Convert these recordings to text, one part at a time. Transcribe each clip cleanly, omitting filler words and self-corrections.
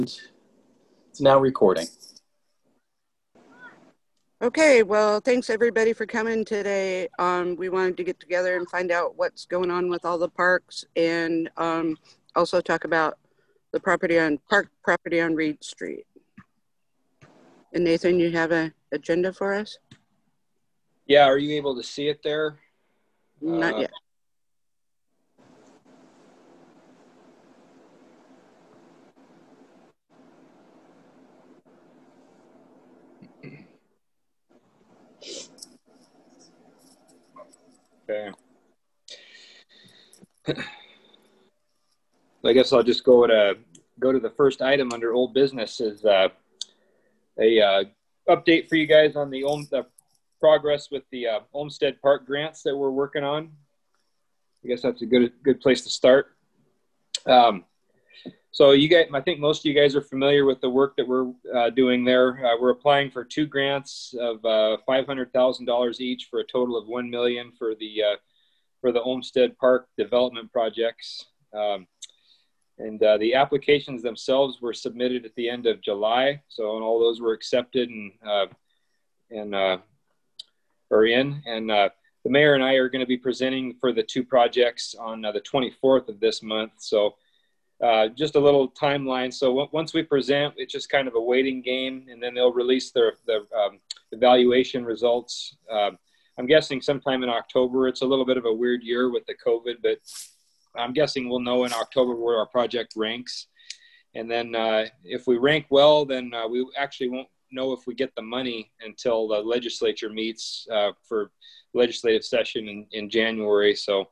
It's now recording. Okay, well, thanks everybody for coming today. We wanted to get together and find out what's going on with all the parks, and also talk about the park property on Reed Street. And Nathan, you have an agenda for us? Yeah, are you able to see it there? Not yet. Okay. I guess I'll just go to the first item under old business is a update for you guys on the progress with the Olmsted Park grants that we're working on. I guess that's a good place to start. So you guys, I think most of you guys are familiar with the work that we're doing there. We're applying for 2 grants of $500,000 each for a total of $1 million for the Olmsted Park development projects. And the applications themselves were submitted at the end of July. So and all those were accepted and are in. And the mayor and I are going to be presenting for the 2 projects on the 24th of this month. So just a little timeline. So once we present, it's just kind of a waiting game, and then they'll release the evaluation results. I'm guessing sometime in October. It's a little bit of a weird year with the COVID, but I'm guessing we'll know in October where our project ranks. And then if we rank well, then we actually won't know if we get the money until the legislature meets for legislative session in January. So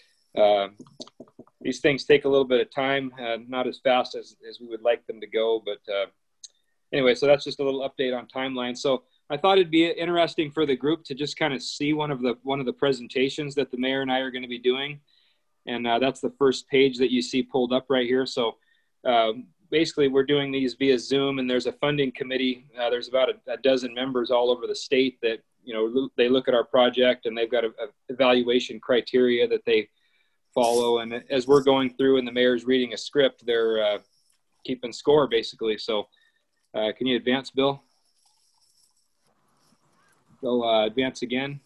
these things take a little bit of time, not as fast as we would like them to go. But anyway, so that's just a little update on timeline. So I thought it'd be interesting for the group to just kind of see one of the presentations that the mayor and I are going to be doing. And that's the first page that you see pulled up right here. So basically we're doing these via Zoom, and there's a funding committee. There's about a dozen members all over the state that, you know, they look at our project, and they've got a evaluation criteria that they follow. And as we're going through and the mayor's reading a script, they're keeping score basically. So can you advance, Bill? Go advance again.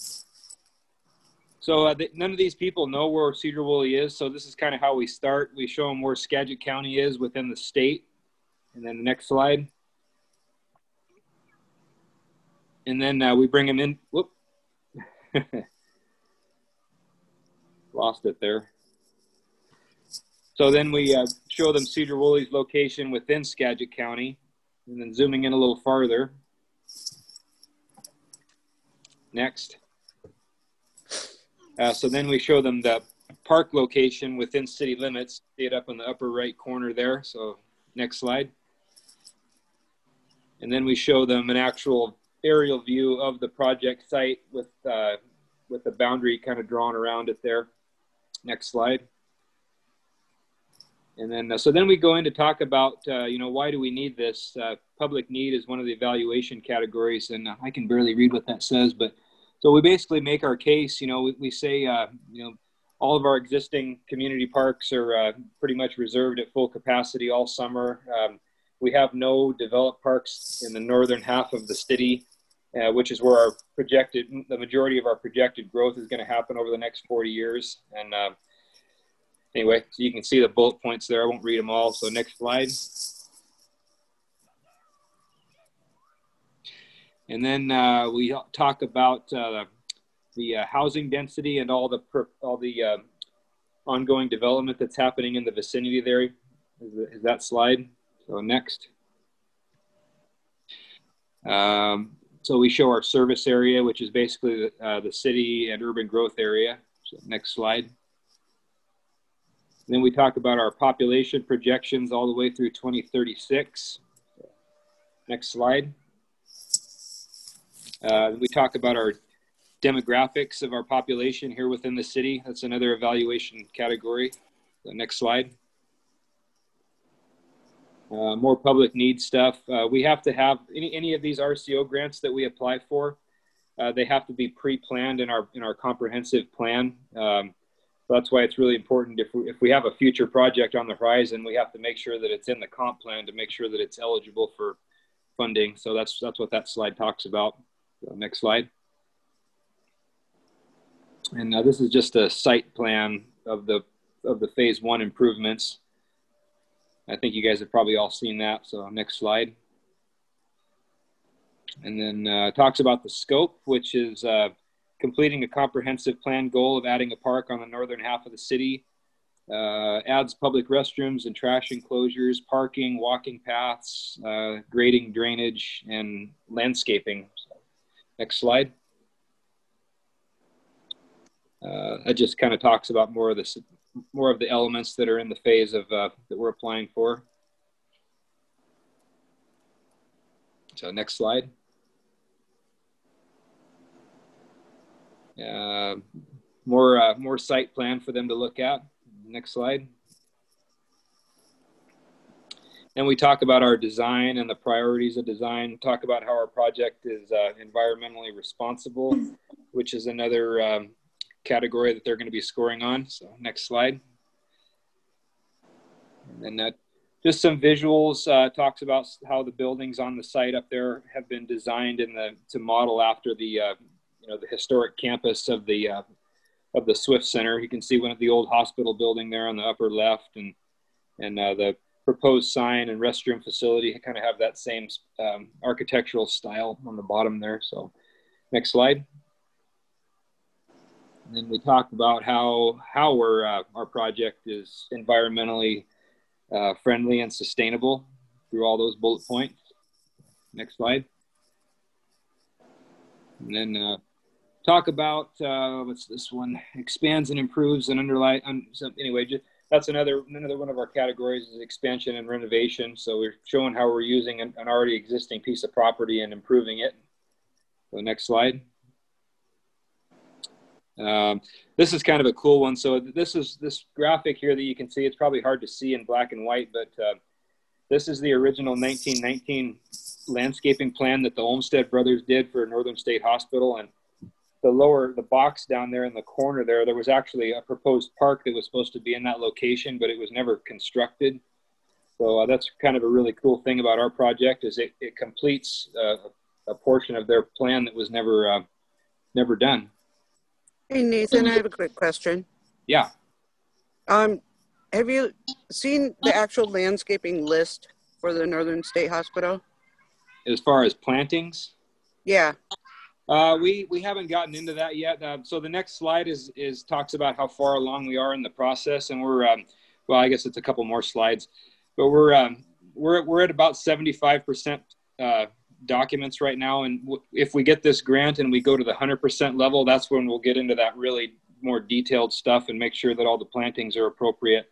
So none of these people know where Cedar Woolley is. So this is kind of how we start. We show them where Skagit County is within the state. And then the next slide. And then we bring them in. Whoop. Lost it there. So then we show them Cedar Woolley's location within Skagit County. And then zooming in a little farther. Next. So then we show them the park location within city limits. See it up in the upper right corner there. So next slide. And then we show them an actual aerial view of the project site with the boundary kind of drawn around it there. Next slide. And then so then we go in to talk about you know, why do we need this? Public need is one of the evaluation categories, and I can barely read what that says, but so we basically make our case. You know, we say, you know, all of our existing community parks are pretty much reserved at full capacity all summer. We have no developed parks in the northern half of the city, which is where the majority of our projected growth is going to happen over the next 40 years. And anyway, so you can see the bullet points there. I won't read them all. So next slide. And then we talk about the housing density and all the ongoing development that's happening in the vicinity there. Is that slide? So next. So we show our service area, which is basically the city and urban growth area. So next slide. And then we talk about our population projections all the way through 2036. Next slide. We talk about our demographics of our population here within the city. That's another evaluation category. The next slide. More public needs stuff. We have to have any of these RCO grants that we apply for. They have to be pre-planned in our comprehensive plan. So that's why it's really important if we have a future project on the horizon, we have to make sure that it's in the comp plan to make sure that it's eligible for funding. So that's what that slide talks about. So next slide. And this is just a site plan of the phase 1 improvements. I think you guys have probably all seen that. So next slide. And then talks about the scope, which is completing a comprehensive plan goal of adding a park on the northern half of the city. Adds public restrooms and trash enclosures, parking, walking paths, grading, drainage, and landscaping. So, next slide. It just kind of talks about more of the elements that are in the phase of that we're applying for. So next slide. More site plan for them to look at. Next slide. And we talk about our design and the priorities of design, talk about how our project is environmentally responsible, which is another category that they're going to be scoring on. So next slide. And then just some visuals, talks about how the buildings on the site up there have been designed to model after the the historic campus of the Swift Center. You can see one of the old hospital building there on the upper left, and the proposed sign and restroom facility kind of have that same architectural style on the bottom there. So next slide. And then we talk about how our project is environmentally friendly and sustainable through all those bullet points. Next slide. And then talk about what's this one? Expands and improves and underlie. So anyway, that's another one of our categories is expansion and renovation. So we're showing how we're using an already existing piece of property and improving it. So next slide. This is kind of a cool one. So this graphic here that you can see, it's probably hard to see in black and white, but this is the original 1919 landscaping plan that the Olmsted brothers did for Northern State Hospital. And the box down there in the corner there was actually a proposed park that was supposed to be in that location, but it was never constructed. So that's kind of a really cool thing about our project is it completes a portion of their plan that was never done. Hey, Nathan, I have a quick question. Yeah. Have you seen the actual landscaping list for the Northern State Hospital? As far as plantings? Yeah. We haven't gotten into that yet. So the next slide is talks about how far along we are in the process, and we're well, I guess it's a couple more slides, but we're at about 75% documents right now. And if we get this grant and we go to the 100% level, that's when we'll get into that really more detailed stuff and make sure that all the plantings are appropriate.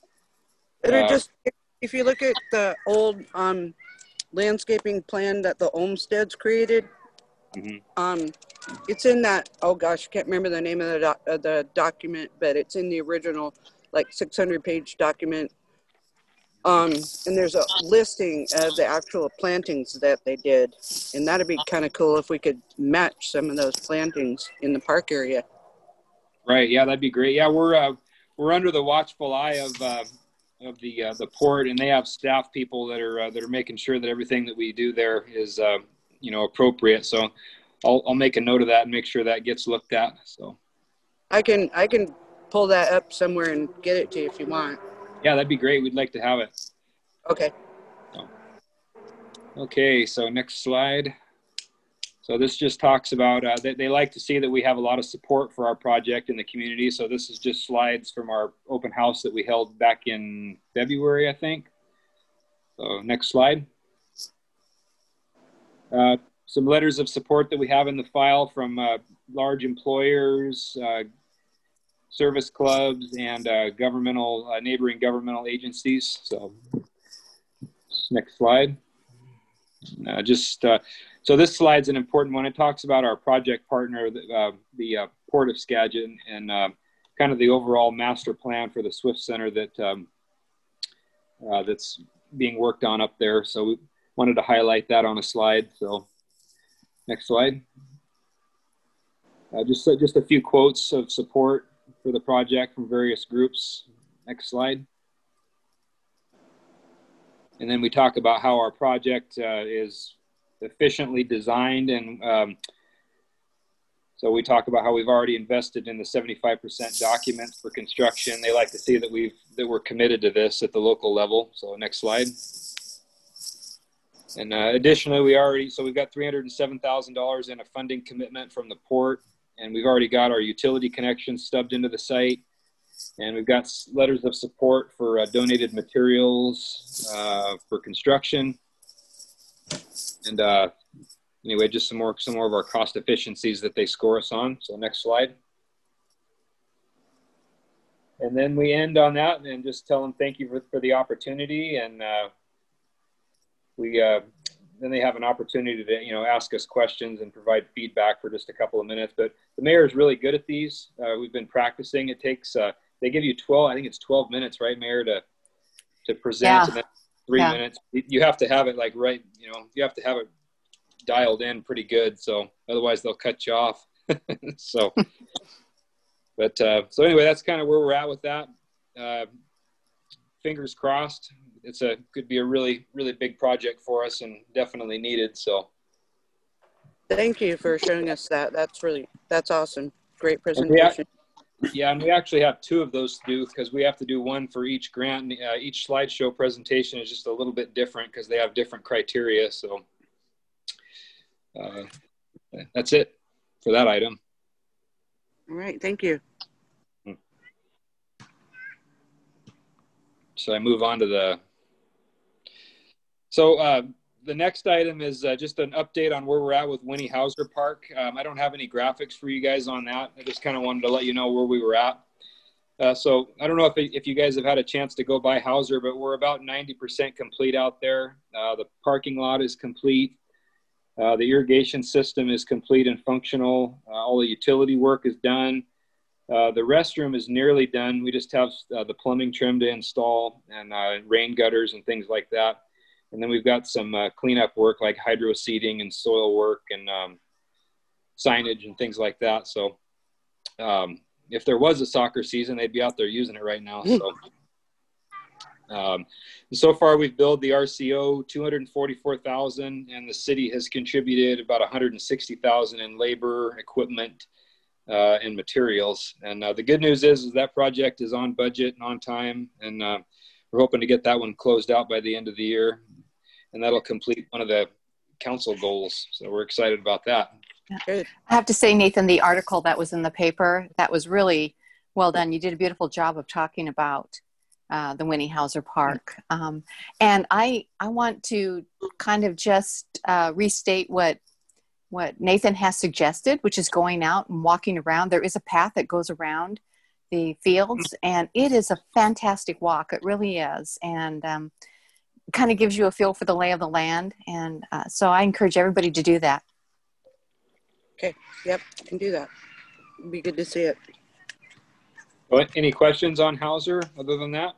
If you look at the old landscaping plan that the Olmsteds created, mm-hmm. It's in that, oh gosh, I can't remember the name of the document, but it's in the original like 600-page document. And there's a listing of the actual plantings that they did. And that'd be kind of cool if we could match some of those plantings in the park area. Right. Yeah, that'd be great. Yeah, we're under the watchful eye of the port, and they have staff people that are making sure that everything that we do there is appropriate. So I'll make a note of that and make sure that gets looked at. So I can pull that up somewhere and get it to you if you want. Yeah, that'd be great. We'd like to have it. Okay. Okay, so next slide. So this just talks about, they like to see that we have a lot of support for our project in the community. So this is just slides from our open house that we held back in February, I think. So next slide. Some letters of support that we have in the file from large employers, service clubs, and neighboring governmental agencies. So next slide. So this slide's an important one. It talks about our project partner, the Port of Skagit, and kind of the overall master plan for the Swift Center that's being worked on up there. So we wanted to highlight that on a slide. So next slide. Just a few quotes of support for the project from various groups. Next slide. And then we talk about how our project is efficiently designed. And so we talk about how we've already invested in the 75% documents for construction. They like to see that we're committed to this at the local level. So next slide. And additionally, we've got $307,000 in a funding commitment from the port, and we've already got our utility connections stubbed into the site, and we've got letters of support for donated materials for construction, and anyway, just some more of our cost efficiencies that they score us on. So next slide. And then we end on that and just tell them thank you for the opportunity, and then they have an opportunity to, ask us questions and provide feedback for just a couple of minutes. But the mayor is really good at these. We've been practicing. It takes, they give you 12 minutes, right, Mayor, to present, yeah. And then 3 minutes. You have to have it right, you have to have it dialed in pretty good. So otherwise they'll cut you off. So anyway, that's kind of where we're at with that. Fingers crossed. Could be a really, really big project for us and definitely needed. So thank you for showing us that. That's awesome. Great presentation. And we actually have 2 of those to do because we have to do one for each grant. Each slideshow presentation is just a little bit different because they have different criteria. So that's it for that item. All right. Thank you. So I move on to the next item is just an update on where we're at with Winnie Hauser Park. I don't have any graphics for you guys on that. I just kind of wanted to let you know where we were at. So I don't know if you guys have had a chance to go by Hauser, but we're about 90% complete out there. The parking lot is complete. The irrigation system is complete and functional. All the utility work is done. The restroom is nearly done. We just have the plumbing trim to install and rain gutters and things like that. And then we've got some cleanup work like hydro seeding and soil work and signage and things like that. So if there was a soccer season, they'd be out there using it right now. So far we've billed the RCO $244,000, and the city has contributed about $160,000 in labor, equipment, and materials. And the good news is that project is on budget and on time, and we're hoping to get that one closed out by the end of the year, and that'll complete one of the council goals. So we're excited about that. Good. I have to say, Nathan, the article that was in the paper, that was really well done. You did a beautiful job of talking about the Winnie Hauser Park. And I want to kind of just restate what Nathan has suggested, which is going out and walking around. There is a path that goes around the fields, and it is a fantastic walk. It really is. And kind of gives you a feel for the lay of the land. And so I encourage everybody to do that. Okay. Yep. Can do that. It'd be good to see it. Well, any questions on Hauser other than that?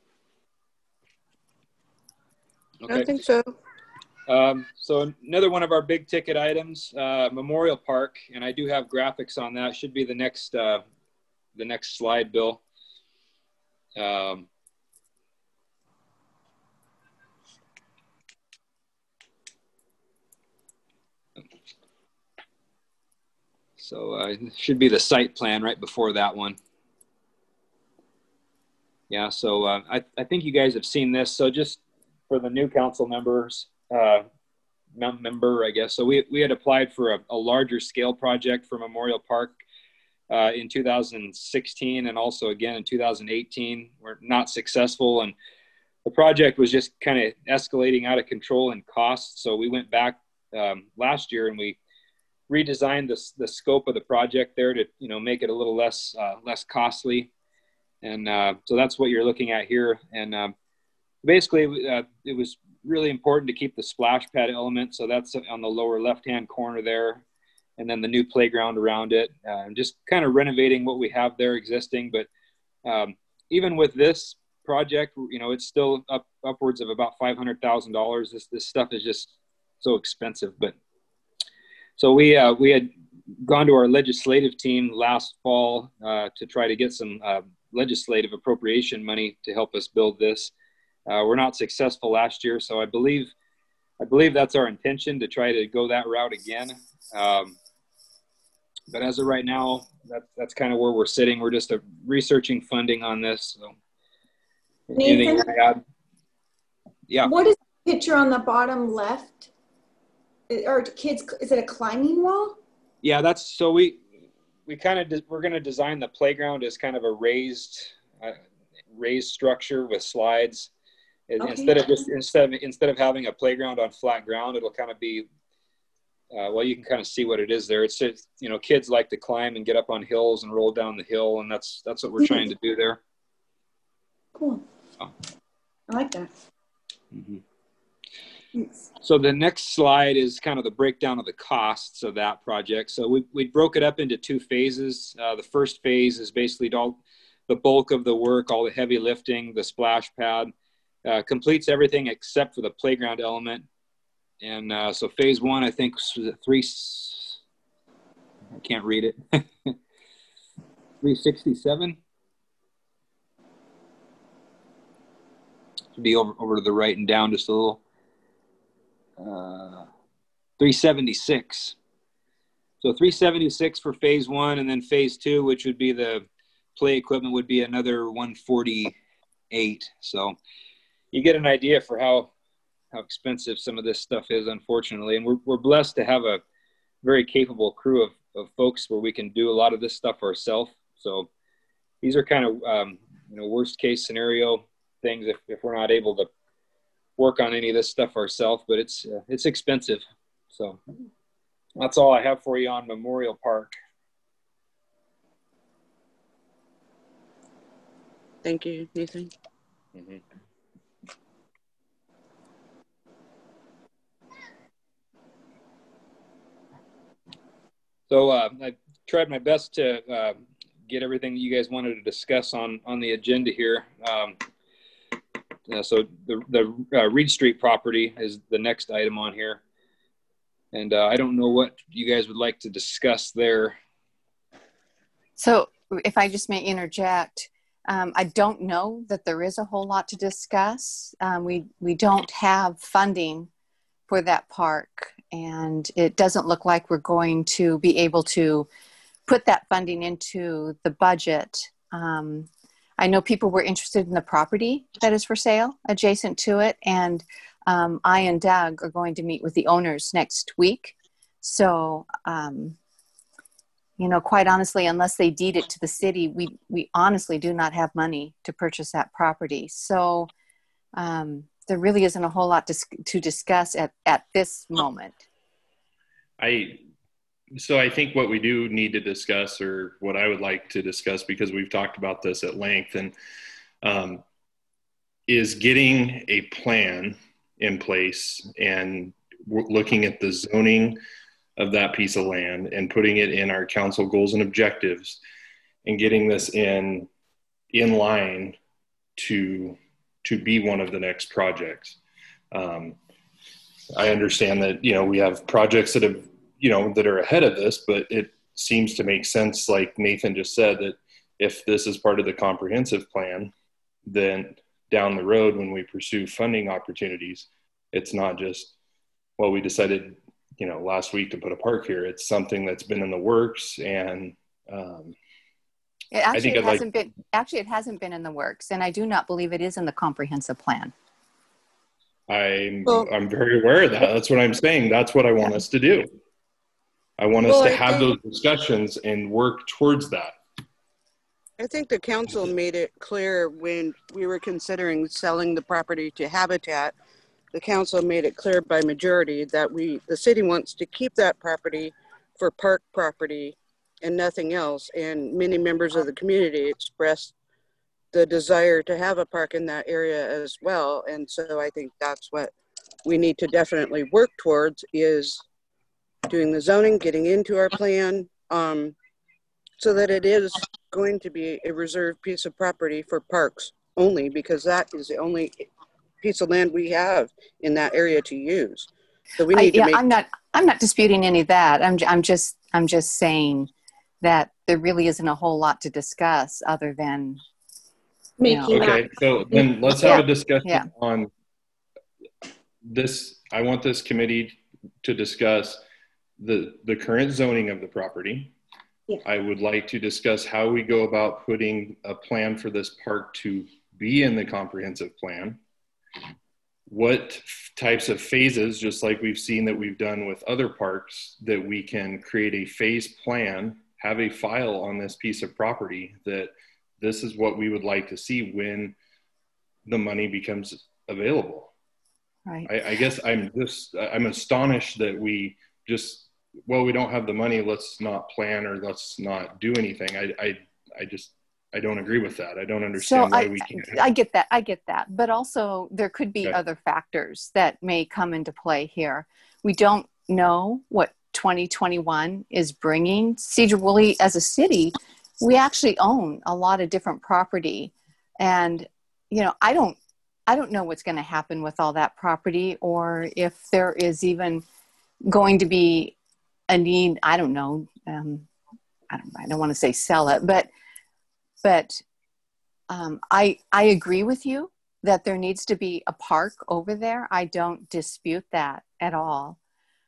Okay. I don't think so. So another one of our big ticket items, Memorial Park, and I do have graphics on that. Should be the next slide, Bill. So it should be the site plan right before that one. Yeah, so I think you guys have seen this. So just for the new council members, member, I guess. So we had applied for a larger scale project for Memorial Park in 2016 and also again in 2018. We're not successful, and the project was just kind of escalating out of control in cost. So we went back last year and we redesigned the scope of the project there to make it a little less costly. And so that's what you're looking at here. And basically, it was really important to keep the splash pad element. So that's on the lower left-hand corner there. And then the new playground around it. Just kind of renovating what we have there existing. But even with this project, it's still upwards of about $500,000. This stuff is just so expensive. But so we had gone to our legislative team last fall to try to get some legislative appropriation money to help us build this. We're not successful last year, so I believe that's our intention, to try to go that route again. But as of right now, that's kind of where we're sitting. We're just researching funding on this. So, anything you want to add? Yeah. What is the picture on the bottom left? Or kids, is it a climbing wall? Yeah, that's, so we're going to design the playground as kind of a raised structure with slides. Okay. Instead of having a playground on flat ground, it'll kind of be, well, you can kind of see what it is there. It's just, you know, kids like to climb and get up on hills and roll down the hill, and that's what we're trying to do there. Cool. Oh. I like that. Mm-hmm. So the next slide is kind of the breakdown of the costs of that project. So we broke it up into two phases. The first phase is basically all the bulk of the work, all the heavy lifting, the splash pad, completes everything except for the playground element. And so phase one, I think, was I can't read it. 367. Should be over to the right and down just a little. 376. So 376 for phase one, and then phase two, which would be the play equipment, would be another 148. So you get an idea for how expensive some of this stuff is, unfortunately. And we're blessed to have a very capable crew of folks where we can do a lot of this stuff ourselves. So these are kind of worst case scenario things if we're not able to work on any of this stuff ourselves, but it's expensive. So that's all I have for you on Memorial Park. Thank you, Nathan. Mm-hmm. So I tried my best to get everything that you guys wanted to discuss on the agenda here. So the Reed Street property is the next item on here. And I don't know what you guys would like to discuss there. So if I just may interject, I don't know that there is a whole lot to discuss. We don't have funding for that park, and it doesn't look like we're going to be able to put that funding into the budget. I know people were interested in the property that is for sale adjacent to it, and I and Doug are going to meet with the owners next week. So, quite honestly, unless they deed it to the city, we honestly do not have money to purchase that property. So there really isn't a whole lot to discuss at this moment. So I think what we do need to discuss, or what I would like to discuss, because we've talked about this at length, and is getting a plan in place and looking at the zoning of that piece of land and putting it in our council goals and objectives, and getting this in line to be one of the next projects. I understand that, we have projects that have, that are ahead of this, but it seems to make sense, like Nathan just said, that if this is part of the comprehensive plan, then down the road when we pursue funding opportunities, it's not just, well, we decided, last week to put a park here. It's something that's been in the works, and it hasn't been in the works, and I do not believe it is in the comprehensive plan. I'm very aware of that. That's what I'm saying. That's what I want us to do. I want us to have those discussions and work towards that. I think the council made it clear when we were considering selling the property to Habitat. The council made it clear by majority that the city wants to keep that property for park property and nothing else. And many members of the community expressed the desire to have a park in that area as well. And so I think that's what we need to definitely work towards, is doing the zoning, getting into our plan, so that it is going to be a reserved piece of property for parks only, because that is the only piece of land we have in that area to use. So we need to make. I'm not disputing any of that. I'm just I'm just saying that there really isn't a whole lot to discuss other than, Making Okay, so then let's have a discussion on this. I want this committee to discuss the current zoning of the property. Yeah. I would like to discuss how we go about putting a plan for this park to be in the comprehensive plan. What types of phases, just like we've seen that we've done with other parks, that we can create a phase plan, have a file on this piece of property that this is what we would like to see when the money becomes available. right. I guess I'm astonished that we don't have the money, let's not plan or let's not do anything. I don't agree with that. I don't understand why we can't. I get that. But also there could be other factors that may come into play here. We don't know what 2021 is bringing. Sedro-Woolley as a city, we actually own a lot of different property. And, I don't know what's going to happen with all that property, or if there is even going to be a need. I don't know. I don't want to say sell it, but I agree with you that there needs to be a park over there. I don't dispute that at all.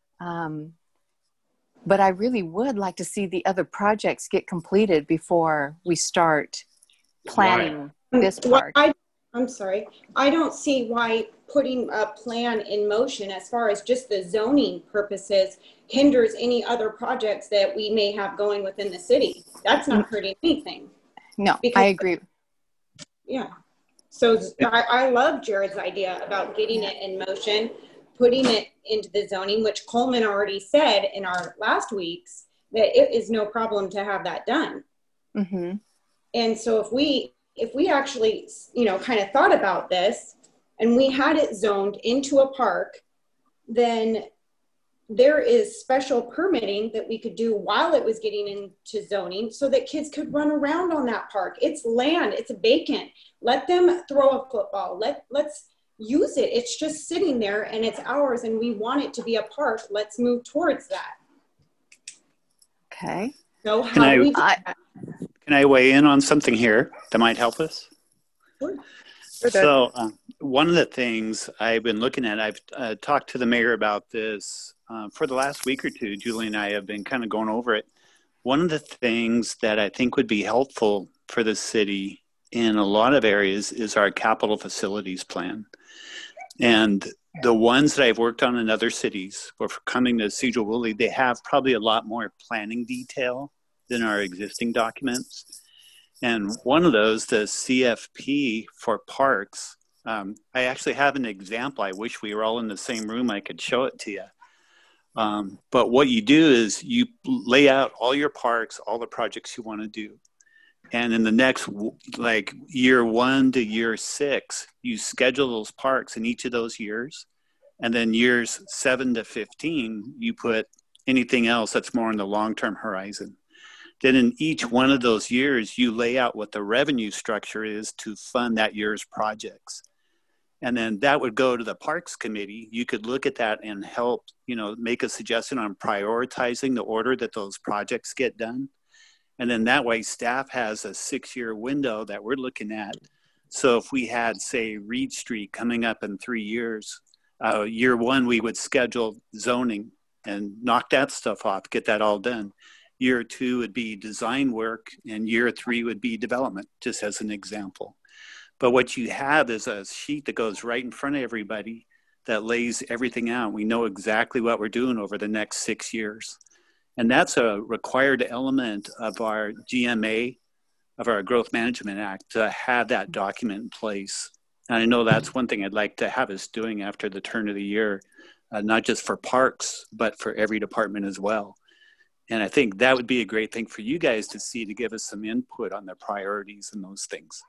But I really would like to see the other projects get completed before we start planning this park. I'm sorry. I don't see why putting a plan in motion as far as just the zoning purposes hinders any other projects that we may have going within the city. That's not hurting anything. No, I agree. Yeah. So I love Jared's idea about getting it in motion, putting it into the zoning, which Coleman already said in our last week's that it is no problem to have that done. Mm-hmm. And so if we actually, kind of thought about this and we had it zoned into a park, then there is special permitting that we could do while it was getting into zoning so that kids could run around on that park. It's land, it's vacant. Let them throw a football. Let's use it. It's just sitting there and it's ours and we want it to be a park. Let's move towards that. Okay. So how do we do that? Can I weigh in on something here that might help us? Sure. So one of the things I've been looking at, I've talked to the mayor about this for the last week or two. Julie and I have been kind of going over it. One of the things that I think would be helpful for the city in a lot of areas is our capital facilities plan. And the ones that I've worked on in other cities, or for coming to Sedro-Woolley, they have probably a lot more planning detail than our existing documents. And one of those, the CFP for parks, I actually have an example. I wish we were all in the same room. I could show it to you. But what you do is you lay out all your parks, all the projects you want to do. And in the next, like year 1 to year 6, you schedule those parks in each of those years. And then years 7 to 15, you put anything else that's more in the long-term horizon. Then in each one of those years, you lay out what the revenue structure is to fund that year's projects. And then that would go to the Parks Committee. You could look at that and help, make a suggestion on prioritizing the order that those projects get done. And then that way staff has a 6-year window that we're looking at. So if we had, say, Reed Street coming up in 3 years, year 1, we would schedule zoning and knock that stuff off, get that all done. Year 2 would be design work, and year 3 would be development, just as an example. But what you have is a sheet that goes right in front of everybody that lays everything out. We know exactly what we're doing over the next 6 years. And that's a required element of our GMA, of our Growth Management Act, to have that document in place. And I know that's one thing I'd like to have us doing after the turn of the year, not just for parks, but for every department as well. And I think that would be a great thing for you guys to see, to give us some input on the priorities and those things.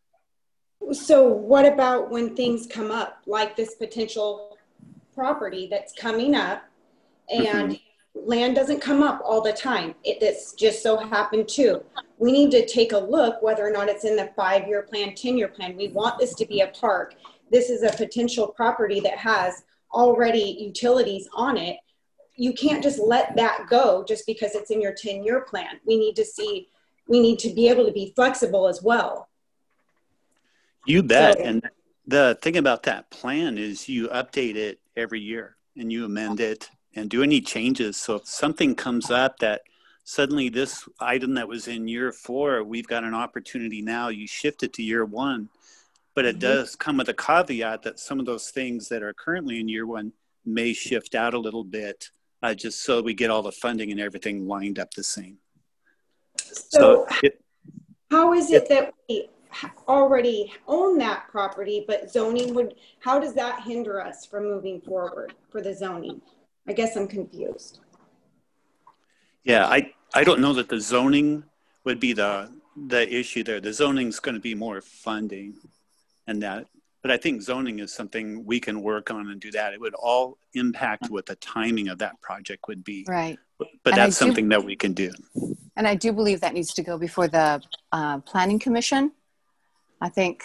So what about when things come up, like this potential property that's coming up, and land doesn't come up all the time? It's just so happened too. We need to take a look whether or not it's in the 5-year plan, 10-year plan. We want this to be a park. This is a potential property that has already utilities on it. you can't just let that go just because it's in your 10-year plan. We need to be able to be flexible as well. You bet. So, And the thing about that plan is you update it every year and you amend it and do any changes. So if something comes up that suddenly this item that was in year 4, we've got an opportunity now, you shift it to year 1. But it does come with a caveat that some of those things that are currently in year 1 may shift out a little bit, just so we get all the funding and everything lined up the same. So how is it that we already own that property, but zoning how does that hinder us from moving forward for the zoning? I guess I'm confused. Yeah, I don't know that the zoning would be the issue there. The zoning's going to be more funding and that. But I think zoning is something we can work on and do that. It would all impact what the timing of that project would be. Right. But that's something that we can do. And I do believe that needs to go before the Planning Commission. I think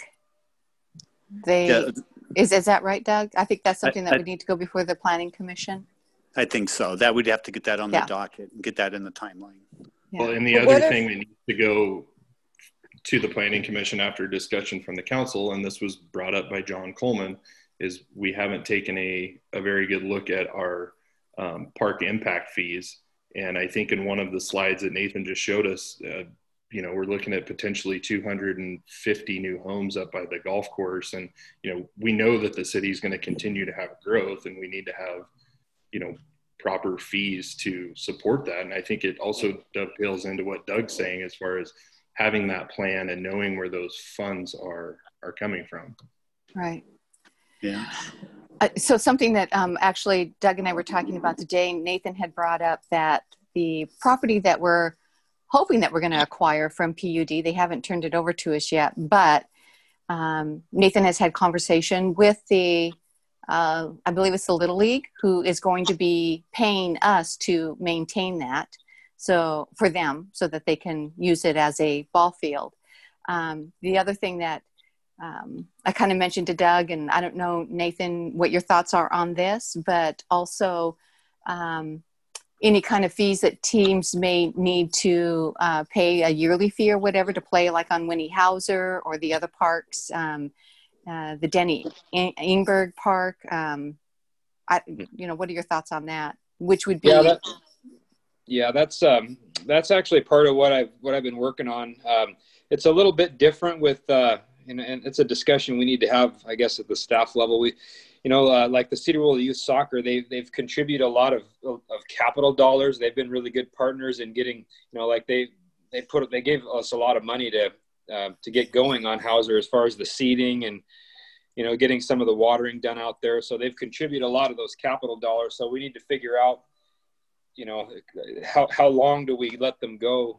is that right, Doug? I think that's something that would need to go before the Planning Commission. I think so. That we'd have to get that on the docket and get that in the timeline. Yeah. Well, and the other thing that needs to go to the Planning Commission after discussion from the council, and this was brought up by John Coleman, is we haven't taken a very good look at our park impact fees. And I think in one of the slides that Nathan just showed us, we're looking at potentially 250 new homes up by the golf course. And, we know that the city is going to continue to have growth, and we need to have, proper fees to support that. And I think it also dovetails into what Doug's saying as far as having that plan and knowing where those funds are coming from. Right. Yeah. So something that actually Doug and I were talking about today, Nathan had brought up that the property that we're hoping that we're going to acquire from PUD, they haven't turned it over to us yet, but Nathan has had conversation with I believe it's the Little League, who is going to be paying us to maintain that. So for them, so that they can use it as a ball field. The other thing that I kind of mentioned to Doug, and I don't know, Nathan, what your thoughts are on this, but also any kind of fees that teams may need to pay a yearly fee or whatever to play, like on Winnie Hauser or the other parks, the Denny Ingberg Park. What are your thoughts on that? Which would be that's actually part of what I've been working on. It's a little bit different with and it's a discussion we need to have, I guess, at the staff level. We, like the City World Youth Soccer, they've contributed a lot of capital dollars. They've been really good partners in getting, like they gave us a lot of money to get going on Hauser as far as the seeding and, getting some of the watering done out there. So they've contributed a lot of those capital dollars. So we need to figure out, how long do we let them go?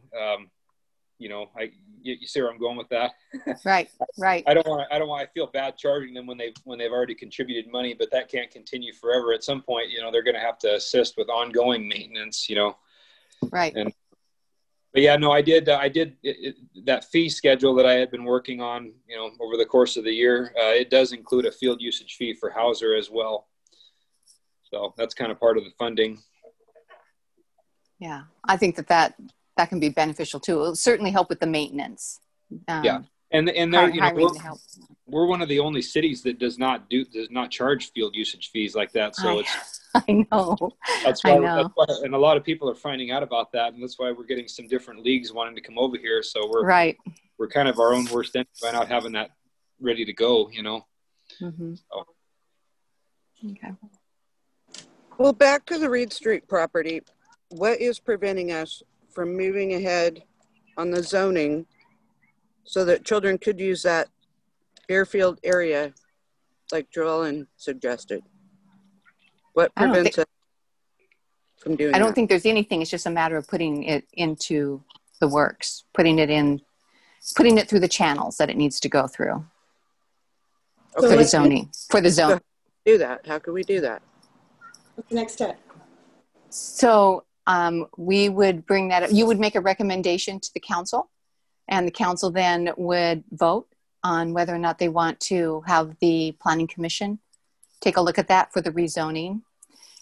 You see where I'm going with that? Right. I don't want to feel bad charging them when they've already contributed money, but that can't continue forever. At some point, they're going to have to assist with ongoing maintenance, Right. But yeah, no, I did that fee schedule that I had been working on, over the course of the year. It does include a field usage fee for Hauser as well. So that's kind of part of the funding. Yeah, I think that can be beneficial too. It'll certainly help with the maintenance. Yeah, and we're one of the only cities that does not charge field usage fees like that. So I know. That's why, and a lot of people are finding out about that, and that's why we're getting some different leagues wanting to come over here. So we're kind of our own worst enemy by not having that ready to go. Mm-hmm. So. Okay. Well, back to the Reed Street property. What is preventing us from moving ahead on the zoning so that children could use that airfield area like Joellen suggested? What prevents us from doing that? I don't think there's anything. It's just a matter of putting it into the works, putting it through the channels that it needs to go through. Okay. For the zone. Do that. How can we do that? What's the next step? So we would bring that up. You would make a recommendation to the council, and the council then would vote on whether or not they want to have the Planning Commission take a look at that for the rezoning.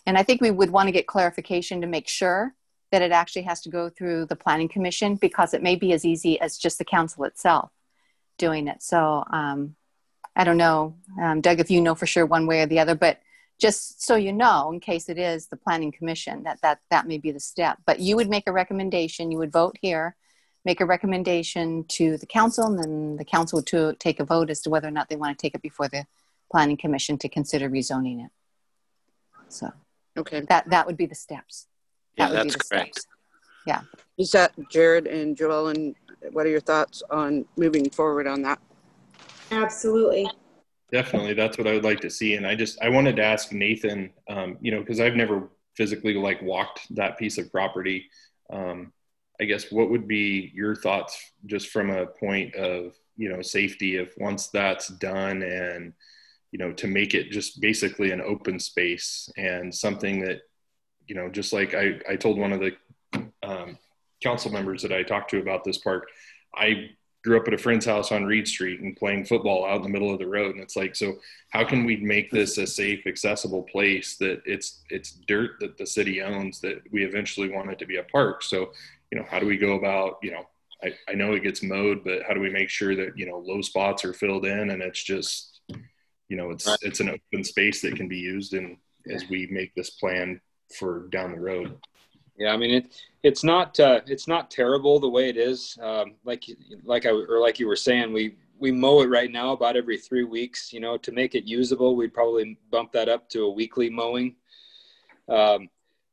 And I think we would want to get clarification to make sure that it actually has to go through the planning commission, because it may be as easy as just the council itself doing it. So I don't know, Doug, if you know for sure one way or the other, but just so you know, in case it is the planning commission, that may be the step. But you would make a recommendation, you would vote here, make a recommendation to the council, and then the council would take a vote as to whether or not they want to take it before the planning commission to consider rezoning it. So Okay. that would be the steps. Yeah, that's correct. Steps. Yeah. Is that Jared and Joellen? What are your thoughts on moving forward on that? Absolutely. Definitely, that's what I would like to see. And I wanted to ask Nathan, because I've never physically walked that piece of property. I guess what would be your thoughts just from a point of, safety, if once that's done, and, to make it just basically an open space and something that, just like I told one of the council members that I talked to about this park, I grew up at a friend's house on Reed Street and playing football out in the middle of the road. And it's like, so how can we make this a safe, accessible place that it's dirt that the city owns, that we eventually want it to be a park? So, how do we go about, I know it gets mowed, but how do we make sure that, low spots are filled in and it's just, it's an open space that can be used in as we make this plan for down the road? Yeah, I mean it's not terrible the way it is. Like you were saying, we mow it right now about every 3 weeks. To make it usable, we'd probably bump that up to a weekly mowing. When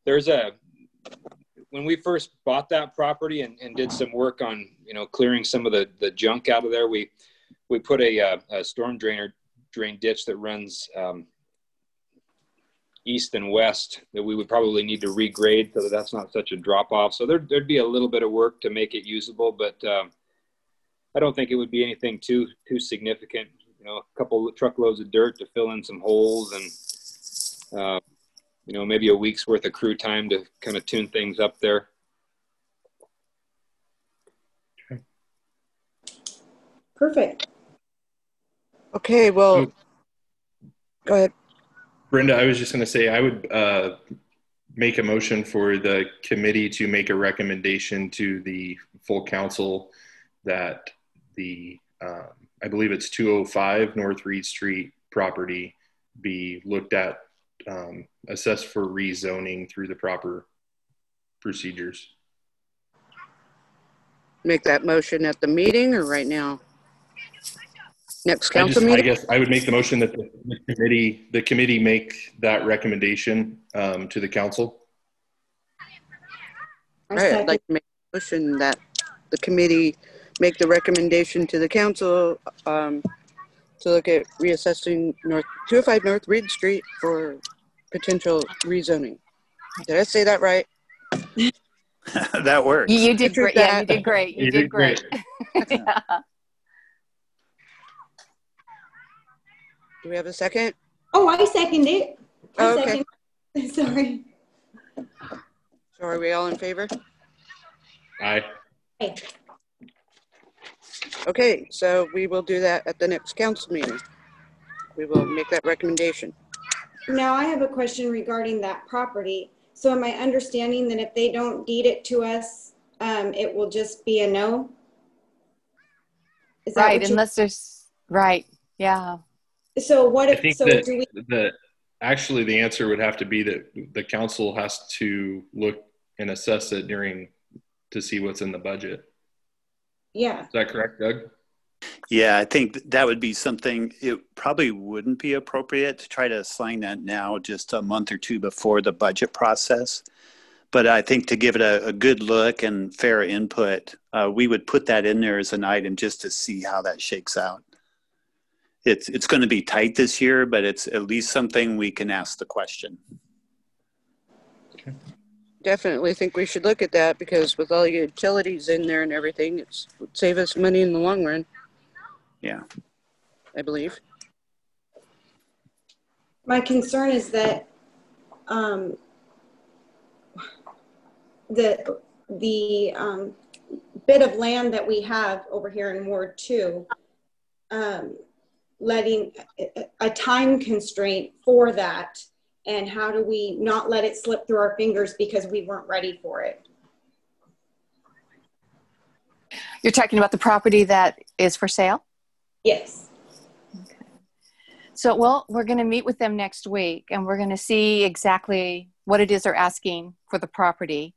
we first bought that property and did some work on clearing some of the junk out of there, we put a storm drain ditch that runs east and west that we would probably need to regrade so that that's not such a drop off. So there'd be a little bit of work to make it usable, but I don't think it would be anything too significant. A couple of truckloads of dirt to fill in some holes, and maybe a week's worth of crew time to kind of tune things up there. Perfect. Okay, well, go ahead. Brenda, I was just going to say, I would make a motion for the committee to make a recommendation to the full council that the, I believe it's 205 North Reed Street property be looked at, assessed for rezoning through the proper procedures. Make that motion at the meeting or right now? Next council meeting? I guess I would make the motion that the committee make that recommendation to the council. All right, I'd like to make a motion that the committee make the recommendation to the council to look at reassessing 205 North Reed Street for potential rezoning. Did I say that right? That works. You did great. Yeah, you did great. You did great. Yeah. Do we have a second? Oh, I second it. Okay. Sorry. So are we all in favor? Aye. Hey. Okay, so we will do that at the next council meeting. We will make that recommendation. Now I have a question regarding that property. So am I understanding that if they don't deed it to us, it will just be a no? Is that right, unless there's, right, yeah. So what if, I think so that, do we? Actually the answer would have to be that the council has to look and assess it to see what's in the budget. Yeah. Is that correct, Doug? Yeah, I think that would be something, it probably wouldn't be appropriate to try to assign that now just a month or two before the budget process. But I think to give it a good look and fair input, we would put that in there as an item just to see how that shakes out. It's going to be tight this year, but it's at least something we can ask the question. Okay. Definitely think we should look at that because with all the utilities in there and everything, it would save us money in the long run. Yeah. I believe. My concern is that the bit of land that we have over here in Ward 2, letting a time constraint for that And how do we not let it slip through our fingers because we weren't ready for it? You're talking about the property that is for sale? Yes. So, well, we're going to meet with them next week, and we're going to see exactly what it is they're asking for the property.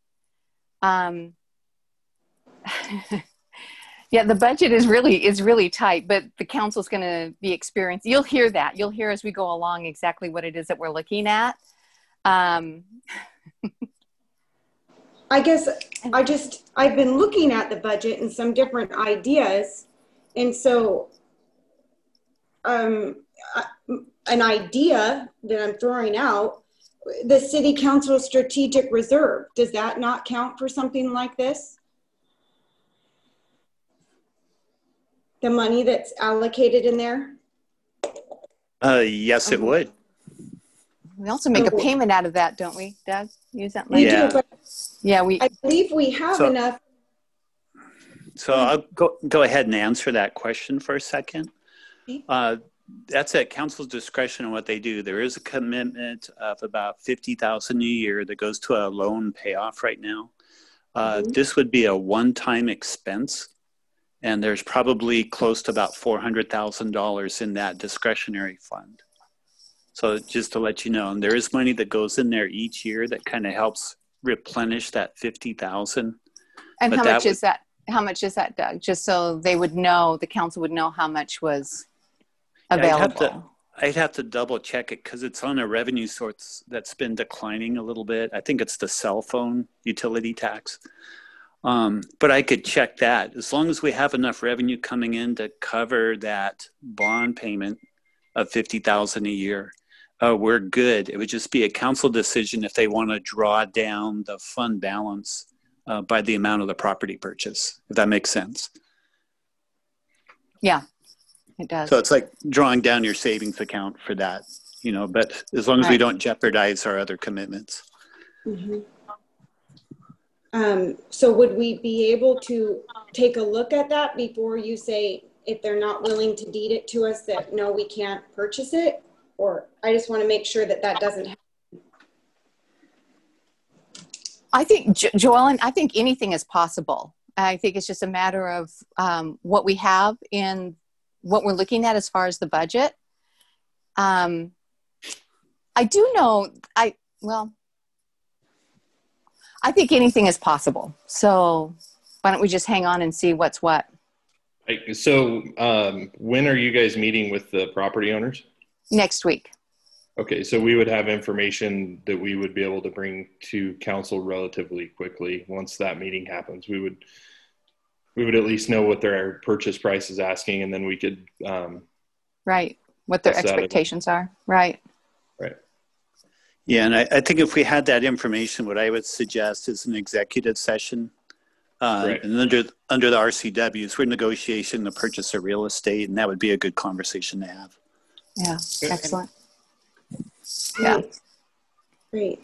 Yeah, the budget is really tight, but the council's going to be experienced. You'll hear that. You'll hear as we go along exactly what it is that we're looking at. I guess I've been looking at the budget and some different ideas. And so an idea that I'm throwing out, the city council strategic reserve, does that not count for something like this? The money that's allocated in there? Yes, it would. We also make a payment out of that, don't we, Doug? Use that money? We do, but yeah, I believe we have enough. So I'll go ahead and answer that question for a second. That's at council's discretion on what they do. There is a commitment of about $50,000 a year that goes to a loan payoff right now. This would be a one-time expense, and there's probably close to about $400,000 in that discretionary fund. So just to let you know, and there is money that goes in there each year that kind of helps replenish that $50,000. And how much is that? How much is that, Doug? Just so they would know, the council would know how much was available. I'd have to double check it because it's on a revenue source that's been declining a little bit. I think it's the cell phone utility tax. But I could check that. As long as we have enough revenue coming in to cover that bond payment of $50,000 a year, we're good. It would just be a council decision if they want to draw down the fund balance by the amount of the property purchase, if that makes sense. Yeah, it does. So it's like drawing down your savings account for that, but as long as we don't jeopardize our other commitments. Mm-hmm. So would we be able to take a look at that before you say, if they're not willing to deed it to us, that no, we can't purchase it? Or I just want to make sure that that doesn't happen. I think, Joellen, I think anything is possible. I think it's just a matter of what we have and what we're looking at as far as the budget. I do know, I think anything is possible. So why don't we just hang on and see what's what? So when are you guys meeting with the property owners? Next week. Okay, so we would have information that we would be able to bring to council relatively quickly. Once that meeting happens, we would at least know what their purchase price is asking, and then we could right, what their expectations are. Right. Yeah, and I think if we had that information, what I would suggest is an executive session. And under the RCWs, we're negotiating the purchase of real estate, and that would be a good conversation to have. Yeah, excellent. Yeah. Great.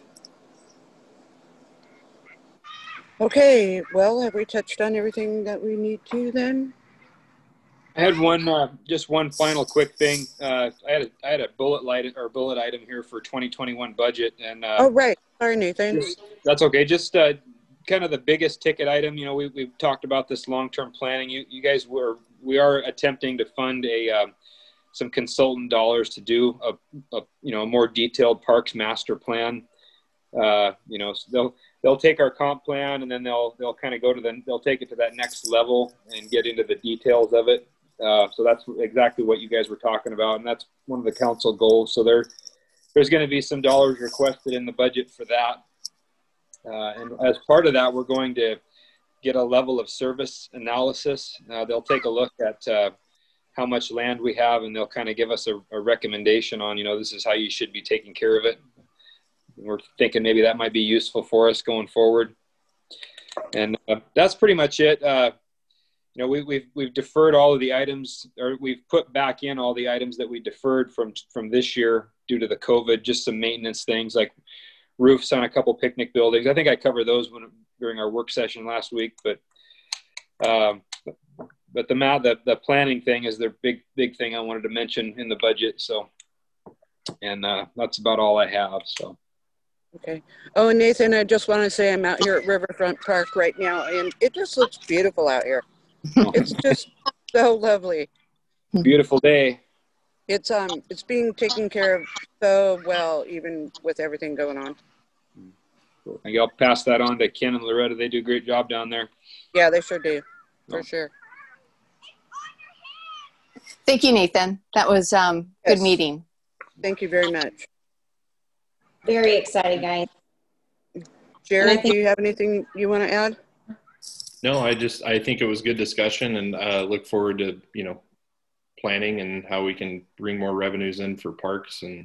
Okay, well, have we touched on everything that we need to then? I had just one final quick thing. I had a bullet item here for 2021 budget, and oh right, sorry Nathan. That's okay. Just kind of the biggest ticket item. We've talked about this long-term planning. You guys we are attempting to fund some consultant dollars to do a more detailed parks master plan. So they'll take our comp plan, and then they'll kind of they'll take it to that next level and get into the details of it. So that's exactly what you guys were talking about, and that's one of the council goals. So there's going to be some dollars requested in the budget for that. And as part of that, we're going to get a level of service analysis. They'll take a look at how much land we have, and they'll kind of give us a recommendation on, this is how you should be taking care of it. We're thinking maybe that might be useful for us going forward. And that's pretty much it. We've deferred all of the items, or we've put back in all the items that we deferred from this year due to the COVID, just some maintenance things like roofs on a couple picnic buildings. I think I covered those during our work session last week, but the planning thing is the big thing I wanted to mention in the budget. So And that's about all I have. So. Okay. Oh, and Nathan, I just want to say I'm out here at Riverfront Park right now, and it just looks beautiful out here. It's just so lovely. Beautiful day. It's being taken care of so well, even with everything going on. I'll pass that on to Ken and Loretta. They do a great job down there. Yeah, they sure do, for sure. Thank you, Nathan. That was good meeting. Thank you very much. Very exciting, guys. Jerry, do you have anything you want to add? No, I think it was good discussion, and look forward to, planning and how we can bring more revenues in for parks, and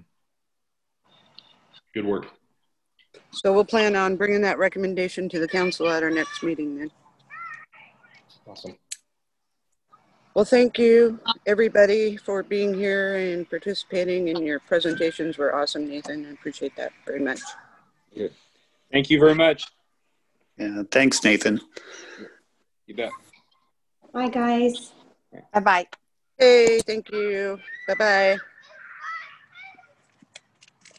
good work. So we'll plan on bringing that recommendation to the council at our next meeting then. Awesome. Well, thank you, everybody, for being here and participating, and your presentations were awesome, Nathan. I appreciate that very much. Good. Thank you very much. Yeah, thanks, Nathan. You bet. Bye, guys. Bye-bye. Hey, thank you. Bye-bye.